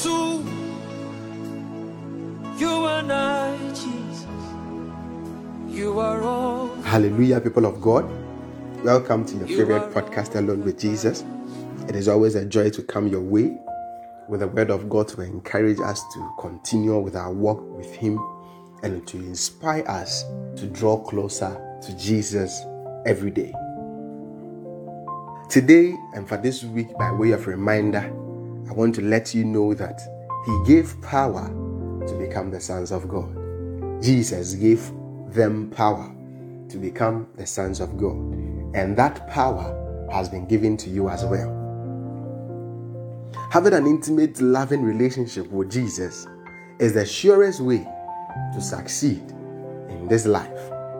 two. You and I, Jesus. You are all. Hallelujah, people of God. Welcome to your favorite podcast, Alone with Jesus. It is always a joy to come your way with the word of God to encourage us to continue with our walk with Him and to inspire us to draw closer to Jesus every day. Today and for this week, by way of reminder, I want to let you know that He gave power to become the sons of God. Jesus gave them power to become the sons of God. And that power has been given to you as well. Having an intimate, loving relationship with Jesus is the surest way to succeed in this life.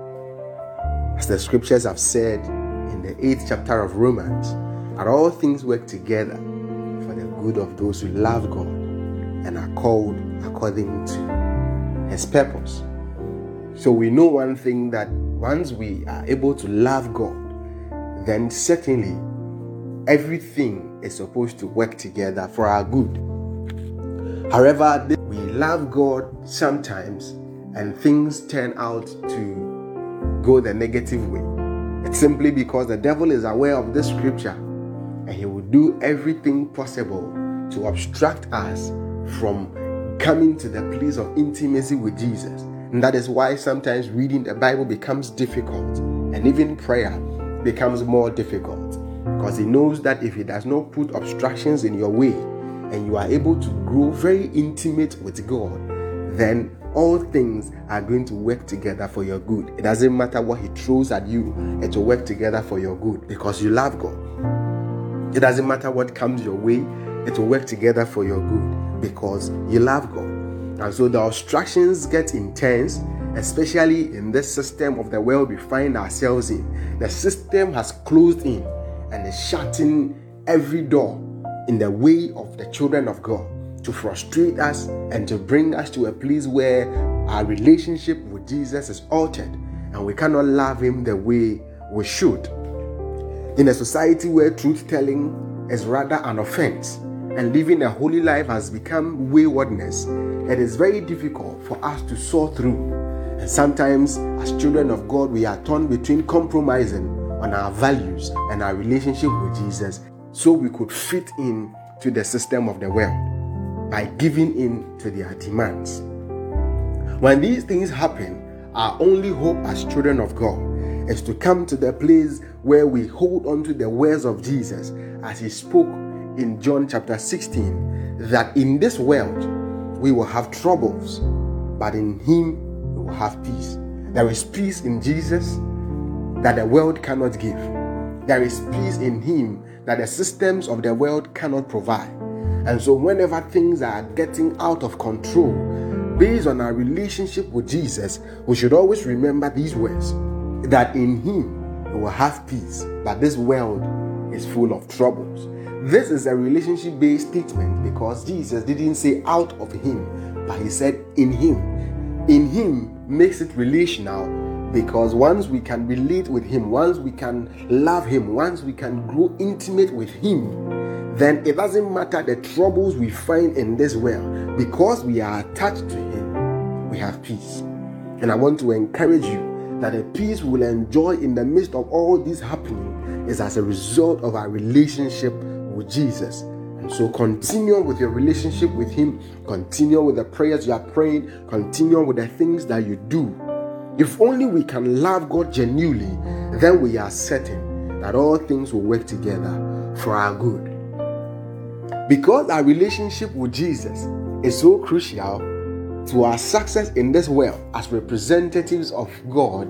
As the scriptures have said in the 8th chapter of Romans, that all things work together for the good of those who love God and are called according to His purpose. So we know one thing, that once we are able to love God, then certainly everything is supposed to work together for our good. However, we love God sometimes and things turn out to go the negative way. It's simply because the devil is aware of this scripture and he will do everything possible to obstruct us from coming to the place of intimacy with Jesus. And that is why sometimes reading the Bible becomes difficult, and even prayer becomes more difficult, because he knows that if he does not put obstructions in your way and you are able to grow very intimate with God, then all things are going to work together for your good. It doesn't matter what he throws at you, it will work together for your good because you love God. It doesn't matter what comes your way, it will work together for your good because you love God. And so the obstructions get intense, especially in this system of the world we find ourselves in. The system has closed in and is shutting every door in the way of the children of God to frustrate us and to bring us to a place where our relationship with Jesus is altered and we cannot love Him the way we should. In a society where truth-telling is rather an offense and living a holy life has become waywardness, it is very difficult for us to soar through. And sometimes, as children of God, we are torn between compromising on our values and our relationship with Jesus so we could fit in to the system of the world by giving in to their demands. When these things happen, our only hope as children of God is to come to the place where we hold on to the words of Jesus as He spoke in John chapter 16, that in this world we will have troubles, but in Him we will have peace. There is peace in Jesus that the world cannot give. There is peace in Him that the systems of the world cannot provide. And so whenever things are getting out of control, based on our relationship with Jesus, we should always remember these words, that in Him we will have peace, but this world is full of troubles. This is a relationship-based statement because Jesus didn't say out of Him, but He said in Him. In Him makes it relational because once we can relate with Him, once we can love Him, once we can grow intimate with Him, then it doesn't matter the troubles we find in this world, because we are attached to Him, we have peace. And I want to encourage you that the peace we will enjoy in the midst of all this happening is as a result of our relationship with Jesus. And so continue with your relationship with Him, continue with the prayers you are praying, continue with the things that you do. If only we can love God genuinely, then we are certain that all things will work together for our good. Because our relationship with Jesus is so crucial to our success in this world as representatives of God,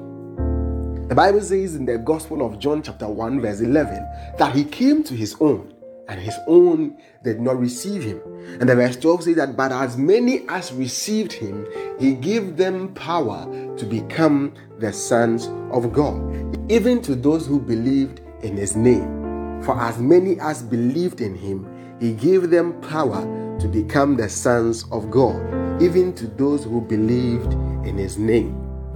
the Bible says in the Gospel of John chapter 1 verse 11 that He came to His own, and His own did not receive Him. And the verse 12 says that, but as many as received Him, He gave them power to become the sons of God, even to those who believed in His name. For as many as believed in Him, He gave them power to become the sons of God, even to those who believed in His name.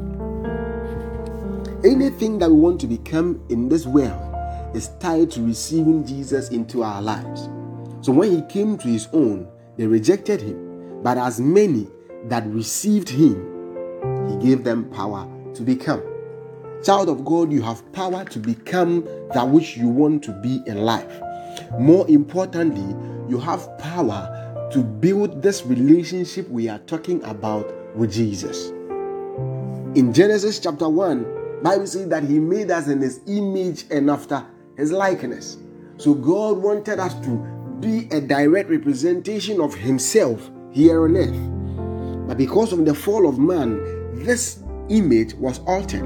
Anything that we want to become in this world is tied to receiving Jesus into our lives. So when He came to His own, they rejected him. But as many that received him, he gave them power to become. Child of God, you have power to become that which you want to be in life. More importantly, you have power to build this relationship we are talking about with Jesus. In Genesis chapter 1, Bible says that he made us in his image and after his likeness. So God wanted us to be a direct representation of himself here on earth. But because of the fall of man, this image was altered.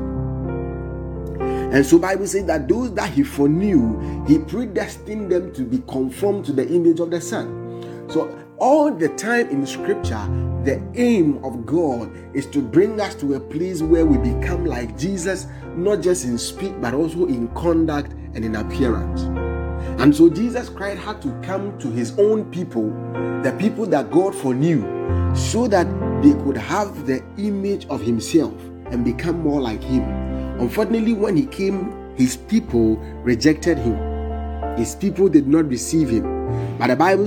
And so Bible says that those that he foreknew, he predestined them to be conformed to the image of the Son. So all the time in Scripture, the aim of God is to bring us to a place where we become like Jesus, not just in speech, but also in conduct and in appearance. And so Jesus Christ had to come to his own people, the people that God foreknew, so that they could have the image of himself and become more like him. Unfortunately, when he came, his people rejected him. His people did not receive him. But the Bible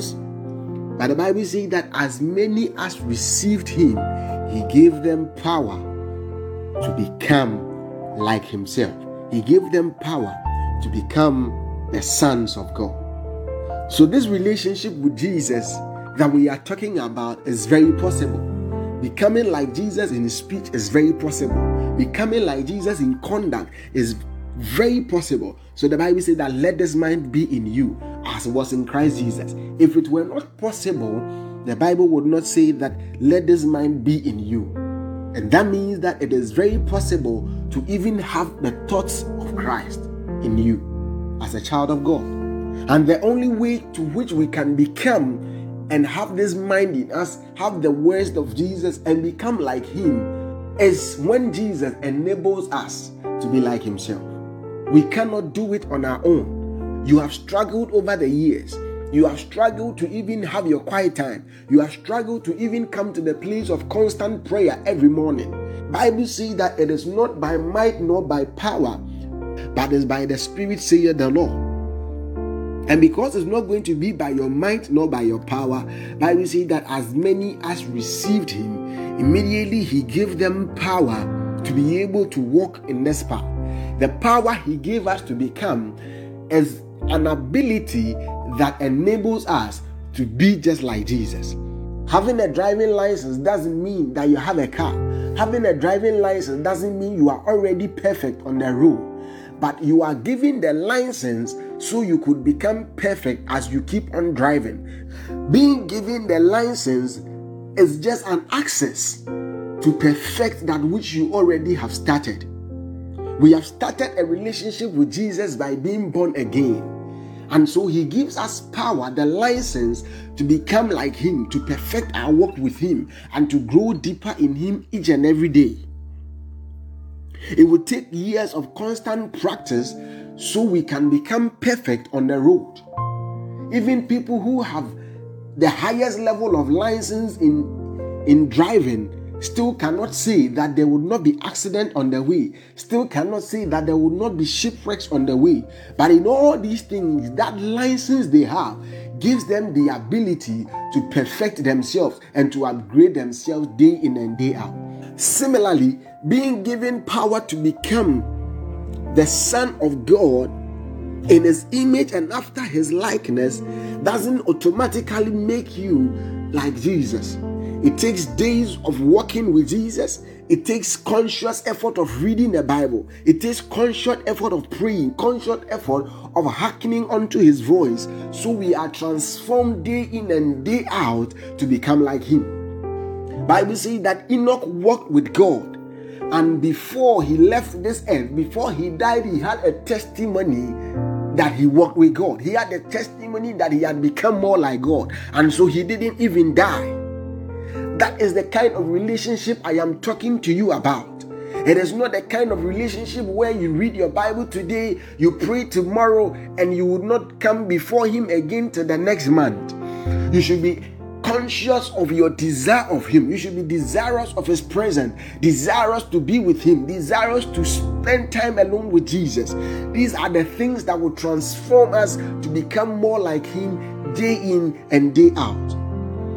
says that as many as received him, he gave them power to become like himself. He gave them power to become the sons of God. So this relationship with Jesus that we are talking about is very possible. Becoming like Jesus in speech is very possible. Becoming like Jesus in conduct is very possible. So the Bible says that let this mind be in you as was in Christ Jesus. If it were not possible, the Bible would not say that let this mind be in you. And that means that it is very possible to even have the thoughts of Christ in you as a child of God. And the only way to which we can become and have this mind in us, have the words of Jesus and become like him, is when Jesus enables us to be like himself. We cannot do it on our own. You have struggled over the years. You have struggled to even have your quiet time. You have struggled to even come to the place of constant prayer every morning. Bible says that it is not by might nor by power, but is by the Spirit, saith the Lord. And because it's not going to be by your might nor by your power, Bible says that as many as received him, immediately he gave them power to be able to walk in this path. The power he gave us to become is an ability that enables us to be just like Jesus. Having a driving license doesn't mean that you have a car. Having a driving license doesn't mean you are already perfect on the road. But you are given the license so you could become perfect as you keep on driving. Being given the license is just an access to perfect that which you already have started. We have started a relationship with Jesus by being born again. And so he gives us power, the license to become like him, to perfect our walk with him, and to grow deeper in him each and every day. It will take years of constant practice so we can become perfect on the road. Even people who have the highest level of license in driving still cannot say that there would not be accident on the way, still cannot say that there would not be shipwrecks on the way. But in all these things, that license they have gives them the ability to perfect themselves and to upgrade themselves day in and day out. Similarly, being given power to become the Son of God in his image and after his likeness doesn't automatically make you like Jesus. It takes days of walking with Jesus. It takes conscious effort of reading the Bible. It takes conscious effort of praying, conscious effort of hearkening unto his voice. So we are transformed day in and day out to become like him. Bible says that Enoch walked with God. And before he left this earth, before he died, he had a testimony that he walked with God. He had a testimony that he had become more like God. And so he didn't even die. That is the kind of relationship I am talking to you about. It is not the kind of relationship where you read your Bible today, you pray tomorrow, and you would not come before him again till the next month. You should be conscious of your desire of him. You should be desirous of his presence, desirous to be with him, desirous to spend time alone with Jesus. These are the things that will transform us to become more like him day in and day out.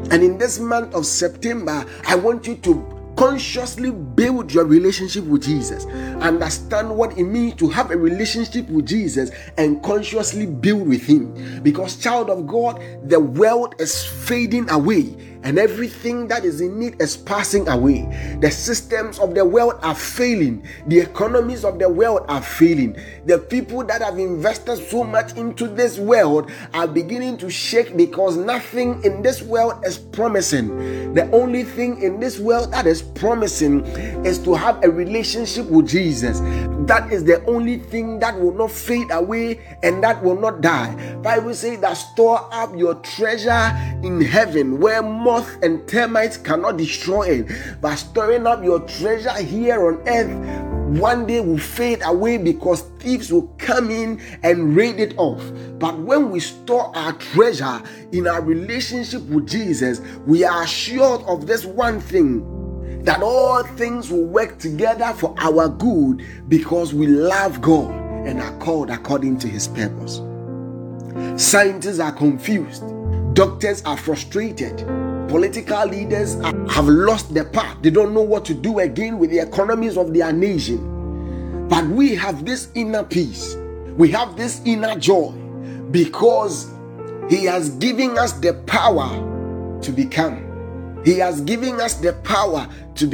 And in this month of September, I want you to consciously build your relationship with Jesus. Understand what it means to have a relationship with Jesus and consciously build with Him. Because, child of God, the world is fading away and everything that is in it is passing away. The systems of the world are failing. The economies of the world are failing. The people that have invested so much into this world are beginning to shake because nothing in this world is promising. The only thing in this world that is promising is to have a relationship with Jesus. That is the only thing that will not fade away and that will not die. Bible says that store up your treasure in heaven where moth and termites cannot destroy it. But storing up your treasure here on earth one day will fade away because thieves will come in and raid it off. But when we store our treasure in our relationship with Jesus, we are assured of this one thing, that all things will work together for our good because we love God and are called according to His purpose. Scientists are confused. Doctors are frustrated. Political leaders have lost their path. They don't know what to do again with the economies of their nation. But we have this inner peace. We have this inner joy because He has given us the power to become. He has given us the power to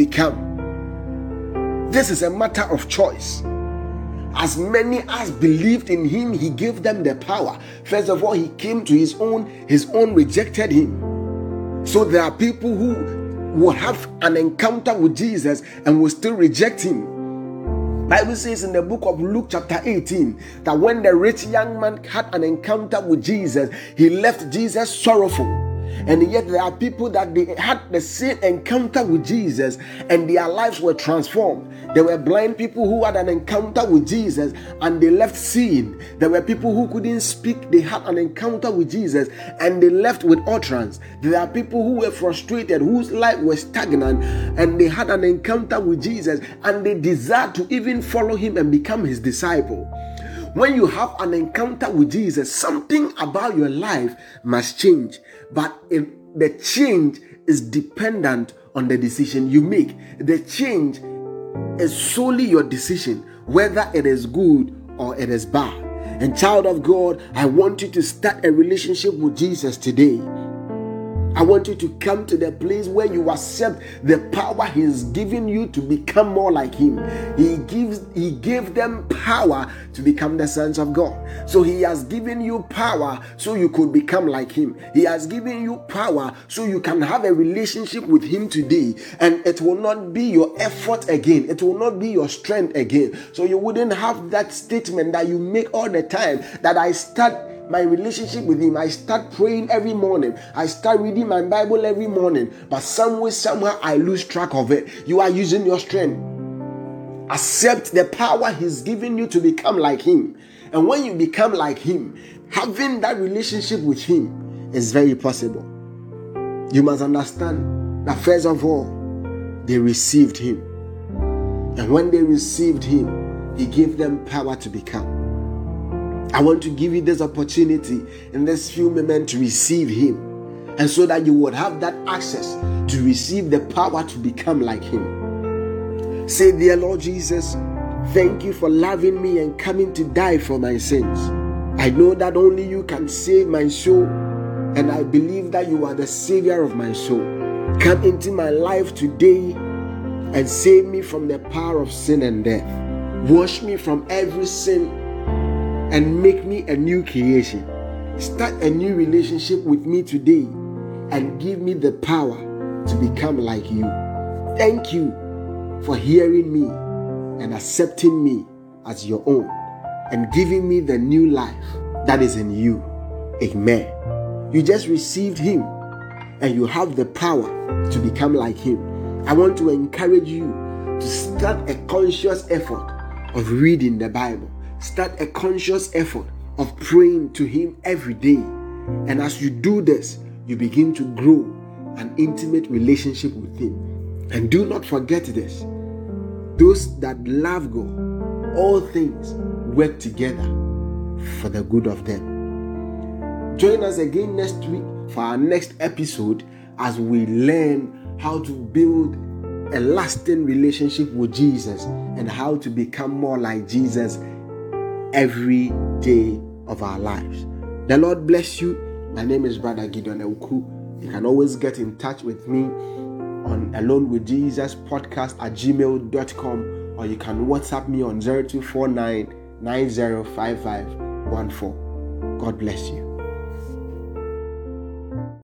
become. This is a matter of choice. As many as believed in Him, He gave them the power. First of all, He came to His own rejected Him. So there are people who will have an encounter with Jesus and will still reject Him. Bible says in the book of Luke chapter 18 that when the rich young man had an encounter with Jesus, he left Jesus sorrowful. And yet there are people that they had the same encounter with Jesus and their lives were transformed. There were blind people who had an encounter with Jesus and they left seeing. There were people who couldn't speak. They had an encounter with Jesus and they left with utterance. There are people who were frustrated, whose life was stagnant, and they had an encounter with Jesus and they desired to even follow Him and become His disciple. When you have an encounter with Jesus, something about your life must change. But the change is dependent on the decision you make. The change is solely your decision, whether it is good or it is bad. And child of God, I want you to start a relationship with Jesus today. I want you to come to the place where you accept the power He's given you to become more like Him. He gave them power to become the sons of God. So He has given you power so you could become like Him. He has given you power so you can have a relationship with Him today. And it will not be your effort again. It will not be your strength again. So you wouldn't have that statement that you make all the time, that I start my relationship with Him. I start praying every morning. I start reading my Bible every morning. But somehow I lose track of it. You are using your strength. Accept the power He's given you to become like Him. And when you become like Him, having that relationship with Him is very possible. You must understand that first of all, they received Him. And when they received Him, He gave them power to become. I want to give you this opportunity in this few moments to receive Him, and so that you would have that access to receive the power to become like Him. Say, dear Lord Jesus, thank You for loving me and coming to die for my sins. I know that only You can save my soul, and I believe that You are the Savior of my soul. Come into my life today and save me from the power of sin and death. Wash me from every sin and make me a new creation. Start a new relationship with me today and give me the power to become like You. Thank You for hearing me and accepting me as Your own and giving me the new life that is in You. Amen. You just received Him and you have the power to become like Him. I want to encourage you to start a conscious effort of reading the Bible. Start a conscious effort of praying to Him every day. And as you do this, you begin to grow an intimate relationship with Him. And do not forget this: those that love God, all things work together for the good of them. Join us again next week for our next episode as we learn how to build a lasting relationship with Jesus and how to become more like Jesus every day of our lives. The Lord bless you. My name is Brother Gideon Ewuku. You can always get in touch with me on alonewithjesuspodcast@gmail.com, or you can WhatsApp me on 0249 905514. God bless you.